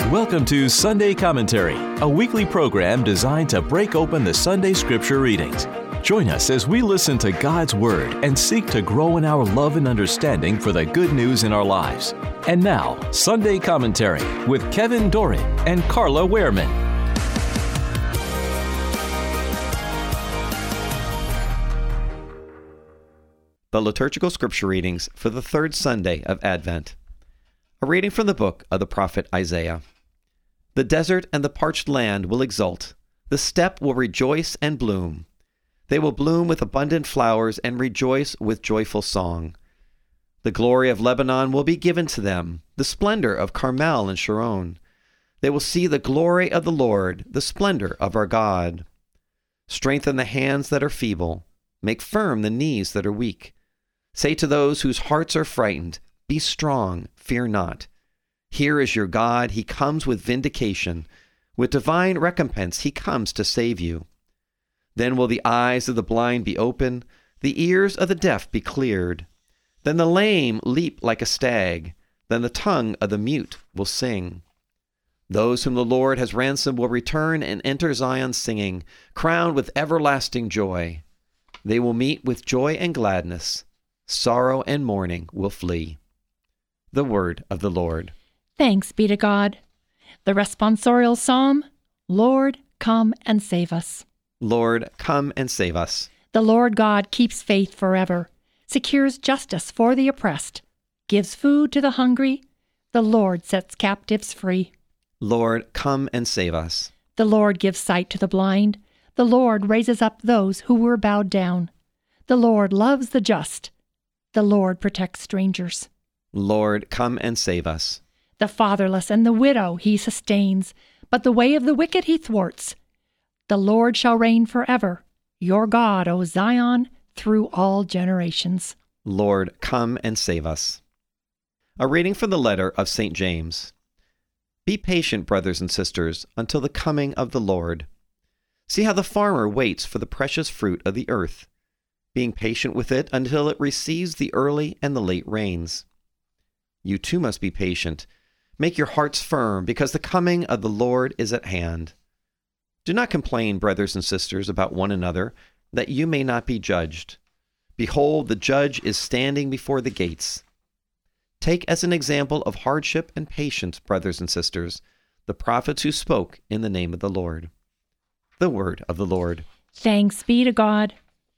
Welcome to Sunday Commentary, a weekly program designed to break open the Sunday Scripture readings. Join us as we listen to God's Word and seek to grow in our love and understanding for the good news in our lives. And now, Sunday Commentary with Kevin Doran and Carla Wehrman. The liturgical scripture readings for the third Sunday of Advent. A reading from the book of the prophet Isaiah. The desert and the parched land will exult. The steppe will rejoice and bloom. They will bloom with abundant flowers and rejoice with joyful song. The glory of Lebanon will be given to them, the splendor of Carmel and Sharon. They will see the glory of the Lord, the splendor of our God. Strengthen the hands that are feeble. Make firm the knees that are weak. Say to those whose hearts are frightened, be strong, fear not. Here is your God, he comes with vindication. With divine recompense, he comes to save you. Then will the eyes of the blind be open, the ears of the deaf be cleared. Then the lame leap like a stag, then the tongue of the mute will sing. Those whom the Lord has ransomed will return and enter Zion singing, crowned with everlasting joy. They will meet with joy and gladness. Sorrow and mourning will flee. The word of the Lord. Thanks be to God. The responsorial psalm, Lord, come and save us. Lord, come and save us. The Lord God keeps faith forever, secures justice for the oppressed, gives food to the hungry. The Lord sets captives free. Lord, come and save us. The Lord gives sight to the blind. The Lord raises up those who were bowed down. The Lord loves the just. The Lord protects strangers. Lord, come and save us. The fatherless and the widow he sustains, but the way of the wicked he thwarts. The Lord shall reign forever, your God, O Zion, through all generations. Lord, come and save us. A reading from the letter of St. James. Be patient, brothers and sisters, until the coming of the Lord. See how the farmer waits for the precious fruit of the earth, being patient with it until it receives the early and the late rains. You too must be patient. Make your hearts firm, because the coming of the Lord is at hand. Do not complain, brothers and sisters, about one another, that you may not be judged. Behold, the judge is standing before the gates. Take as an example of hardship and patience, brothers and sisters, the prophets who spoke in the name of the Lord. The word of the Lord. Thanks be to God.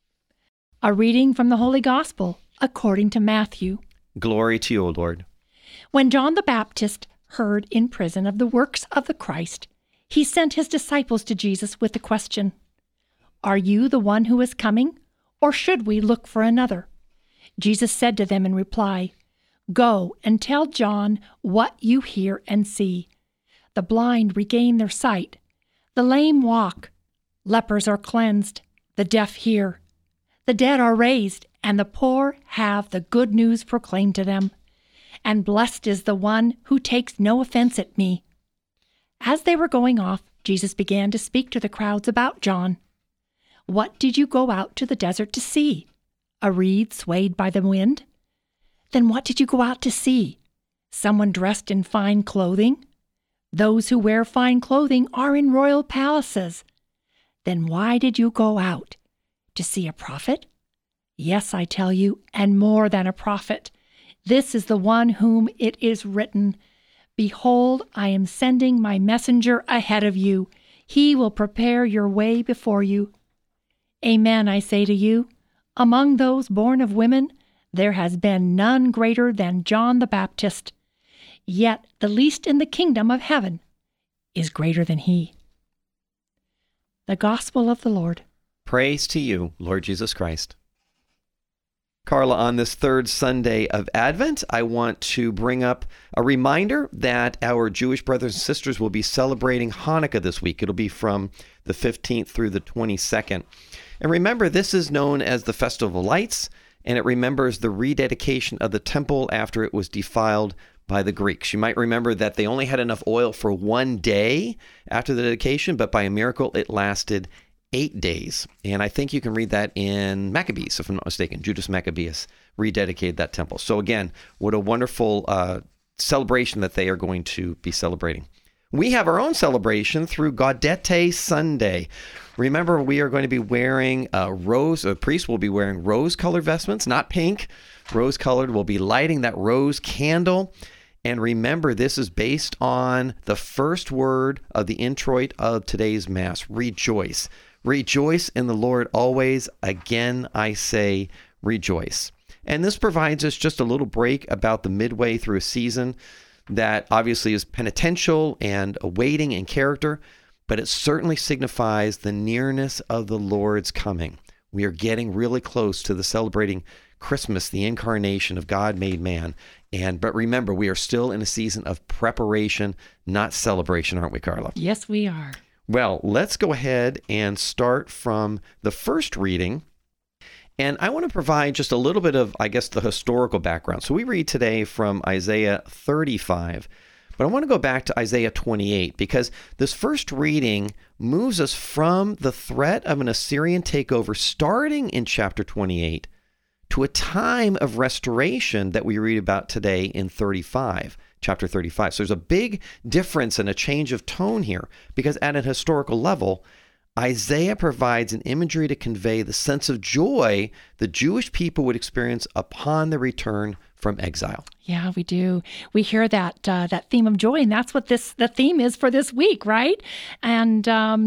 A reading from the Holy Gospel according to Matthew. Glory to you, O Lord. When John the Baptist heard in prison of the works of the Christ, he sent his disciples to Jesus with the question, Are you the one who is coming, or should we look for another? Jesus said to them in reply, Go and tell John what you hear and see. The blind regain their sight, the lame walk, lepers are cleansed, the deaf hear, the dead are raised, and the poor have the good news proclaimed to them. And blessed is the one who takes no offense at me. As they were going off, Jesus began to speak to the crowds about John. What did you go out to the desert to see? A reed swayed by the wind? Then what did you go out to see? Someone dressed in fine clothing? Those who wear fine clothing are in royal palaces. Then why did you go out? To see a prophet? Yes, I tell you, and more than a prophet. This is the one whom it is written, Behold, I am sending my messenger ahead of you. He will prepare your way before you. Amen, I say to you, among those born of women, there has been none greater than John the Baptist. Yet the least in the kingdom of heaven is greater than he. The Gospel of the Lord. Praise to you, Lord Jesus Christ. Carla, on this third Sunday of Advent, I want to bring up a reminder that our Jewish brothers and sisters will be celebrating Hanukkah this week. It'll be from the 15th through the 22nd. And remember, this is known as the Festival of Lights, and it remembers the rededication of the temple after it was defiled by the Greeks. You might remember that they only had enough oil for one day after the dedication, but by a miracle, it lasted 8 days. And I think you can read that in Maccabees, if I'm not mistaken. Judas Maccabeus rededicated that temple. So again, what a wonderful celebration that they are going to be celebrating. We have our own celebration through Gaudete Sunday. Remember, we are going to be wearing the priest will be wearing rose-colored vestments, not pink. Rose-colored. We'll be lighting that rose candle. And remember, this is based on the first word of the introit of today's Mass, rejoice. Rejoice in the Lord always. Again, I say rejoice. And this provides us just a little break about the midway through a season that obviously is penitential and awaiting in character, but it certainly signifies the nearness of the Lord's coming. We are getting really close to the celebrating Christmas, the incarnation of God made man. But remember, we are still in a season of preparation, not celebration, aren't we, Carla? Yes, we are. Well, let's go ahead and start from the first reading. And I want to provide just a little bit of, the historical background. So we read today from Isaiah 35, but I want to go back to Isaiah 28 because this first reading moves us from the threat of an Assyrian takeover starting in chapter 28 to a time of restoration that we read about today in chapter 35. So there's a big difference and a change of tone here because at an historical level, Isaiah provides an imagery to convey the sense of joy the Jewish people would experience upon the return from exile. Yeah, we do. We hear that theme of joy, and that's what the theme is for this week, right? And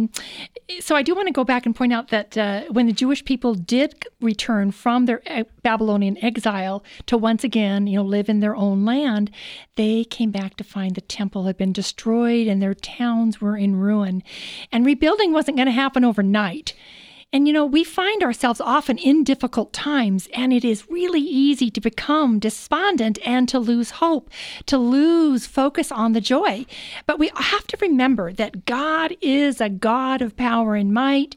so I do want to go back and point out that when the Jewish people did return from their Babylonian exile to once again, live in their own land, they came back to find the temple had been destroyed and their towns were in ruin. And rebuilding wasn't going to happen overnight. And, we find ourselves often in difficult times, and it is really easy to become despondent and to lose hope, to lose focus on the joy. But we have to remember that God is a God of power and might,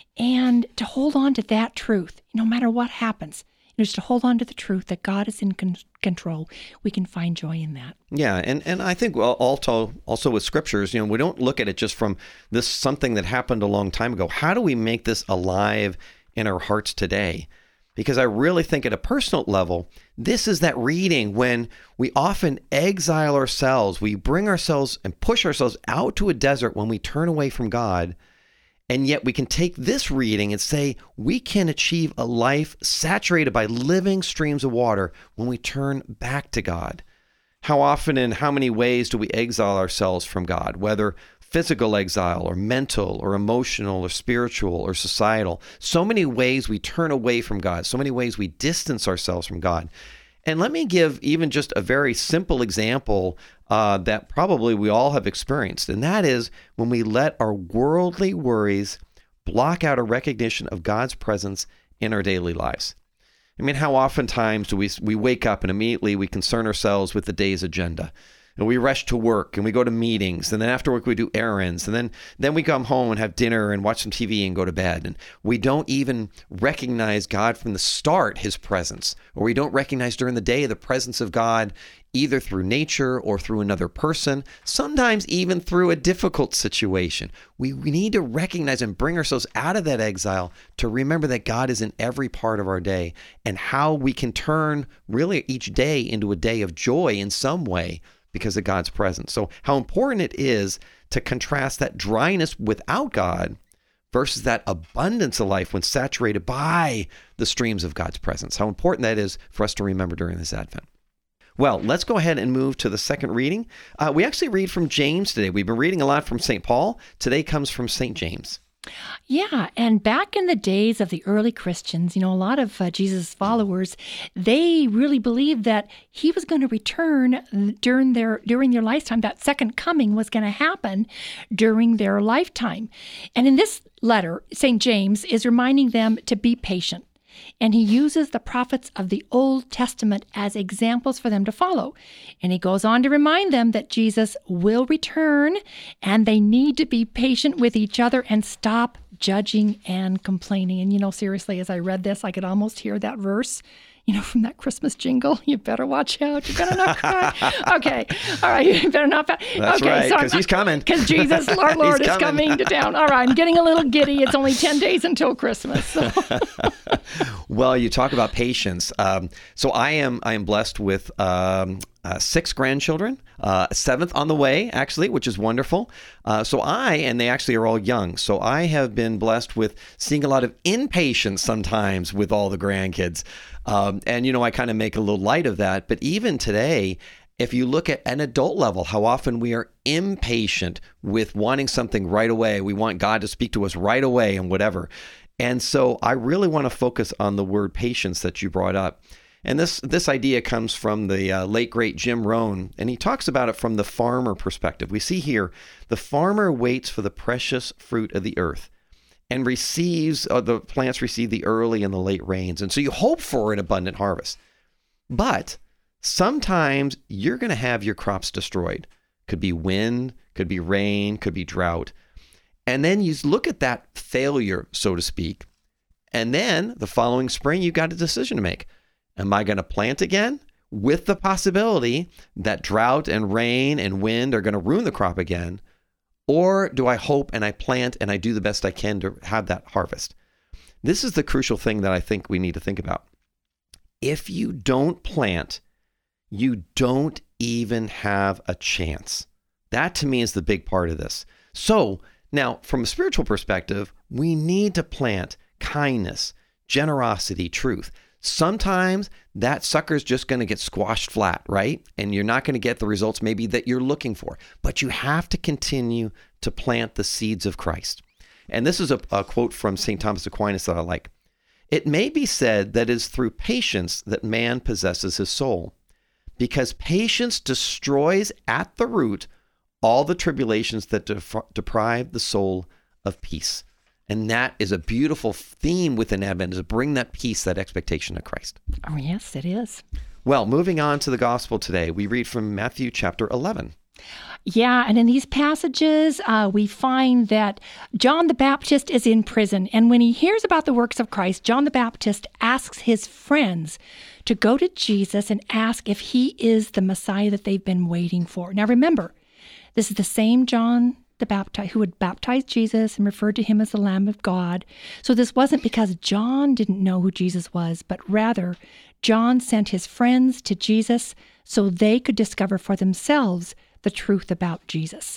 and to hold on to that truth, no matter what happens. Just to hold on to the truth that God is in control, we can find joy in that. Yeah, and I think also with scriptures, we don't look at it just from this something that happened a long time ago. How do we make this alive in our hearts today? Because I really think at a personal level, this is that reading when we often exile ourselves, we bring ourselves and push ourselves out to a desert when we turn away from God. And yet we can take this reading and say we can achieve a life saturated by living streams of water when we turn back to God. How often and how many ways do we exile ourselves from God, whether physical exile or mental or emotional or spiritual or societal? So many ways we turn away from God, so many ways we distance ourselves from God. And let me give even just a very simple example that probably we all have experienced, and that is when we let our worldly worries block out a recognition of God's presence in our daily lives. I mean, how oftentimes do we wake up and immediately we concern ourselves with the day's agenda? And we rush to work and we go to meetings, and then after work we do errands, and then we come home and have dinner and watch some TV and go to bed. And we don't even recognize God from the start, his presence, or we don't recognize during the day the presence of God either through nature or through another person, sometimes even through a difficult situation. We need to recognize and bring ourselves out of that exile to remember that God is in every part of our day and how we can turn really each day into a day of joy in some way because of God's presence. So how important it is to contrast that dryness without God versus that abundance of life when saturated by the streams of God's presence. How important that is for us to remember during this Advent. Well, let's go ahead and move to the second reading. We actually read from James today. We've been reading a lot from St. Paul. Today comes from St. James. Yeah, and back in the days of the early Christians, a lot of Jesus' followers, they really believed that he was going to return during their lifetime. That second coming was going to happen during their lifetime. And in this letter, St. James is reminding them to be patient. And he uses the prophets of the Old Testament as examples for them to follow. And he goes on to remind them that Jesus will return, and they need to be patient with each other and stop judging and complaining. And, seriously, as I read this, I could almost hear that verse, from that Christmas jingle. You better watch out. You better not cry. Okay. All right. You better not. That's okay, right, because he's coming. Because Jesus, our Lord, is coming to town. All right. I'm getting a little giddy. It's only 10 days until Christmas. So. Well, you talk about patience. So I am blessed with 6 grandchildren, 7th on the way, actually, which is wonderful. And they actually are all young. So I have been blessed with seeing a lot of impatience sometimes with all the grandkids. I kind of make a little light of that. But even today, if you look at an adult level, how often we are impatient with wanting something right away. We want God to speak to us right away and whatever. And so I really want to focus on the word patience that you brought up. And this idea comes from the late, great Jim Rohn, and he talks about it from the farmer perspective. We see here, the farmer waits for the precious fruit of the earth and the plants receive the early and the late rains. And so you hope for an abundant harvest. But sometimes you're going to have your crops destroyed. Could be wind, could be rain, could be drought. And then you look at that failure, so to speak, and then the following spring, you've got a decision to make. Am I going to plant again with the possibility that drought and rain and wind are going to ruin the crop again? Or do I hope and I plant and I do the best I can to have that harvest? This is the crucial thing that I think we need to think about. If you don't plant, you don't even have a chance. That to me is the big part of this. So now, from a spiritual perspective, we need to plant kindness, generosity, truth. Sometimes that sucker's just going to get squashed flat, right? And you're not going to get the results maybe that you're looking for. But you have to continue to plant the seeds of Christ. And this is a quote from St. Thomas Aquinas that I like. It may be said that it is through patience that man possesses his soul, because patience destroys at the root all the tribulations that deprive the soul of peace. And that is a beautiful theme within Advent, is to bring that peace, that expectation of Christ. Oh, yes, it is. Well, moving on to the gospel today, we read from Matthew chapter 11. Yeah, and in these passages, we find that John the Baptist is in prison. And when he hears about the works of Christ, John the Baptist asks his friends to go to Jesus and ask if he is the Messiah that they've been waiting for. Now, remember, this is the same John the Baptist who had baptized Jesus and referred to him as the Lamb of God. So this wasn't because John didn't know who Jesus was, but rather John sent his friends to Jesus so they could discover for themselves the truth about Jesus.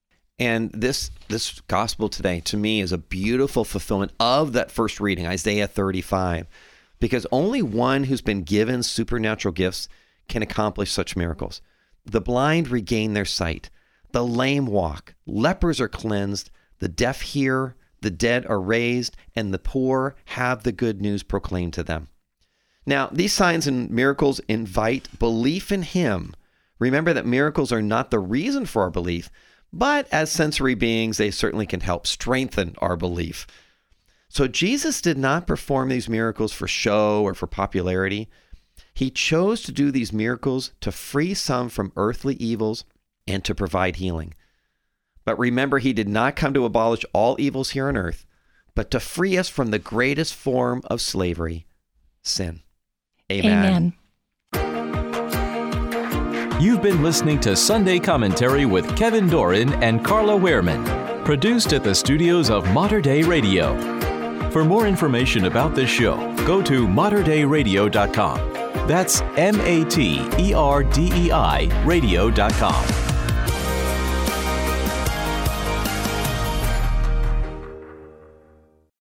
And this gospel today, to me, is a beautiful fulfillment of that first reading, Isaiah 35, because only one who's been given supernatural gifts can accomplish such miracles. The blind regain their sight. The lame walk, lepers are cleansed, the deaf hear, the dead are raised, and the poor have the good news proclaimed to them. Now, these signs and miracles invite belief in him. Remember that miracles are not the reason for our belief, but as sensory beings, they certainly can help strengthen our belief. So Jesus did not perform these miracles for show or for popularity. He chose to do these miracles to free some from earthly evils and to provide healing. But remember, he did not come to abolish all evils here on earth, but to free us from the greatest form of slavery, sin. Amen. You've been listening to Sunday Commentary with Kevin Doran and Carla Wehrman, produced at the studios of Mater Dei Radio. For more information about this show, go to materdeiradio.com. That's MATERDEI radio.com.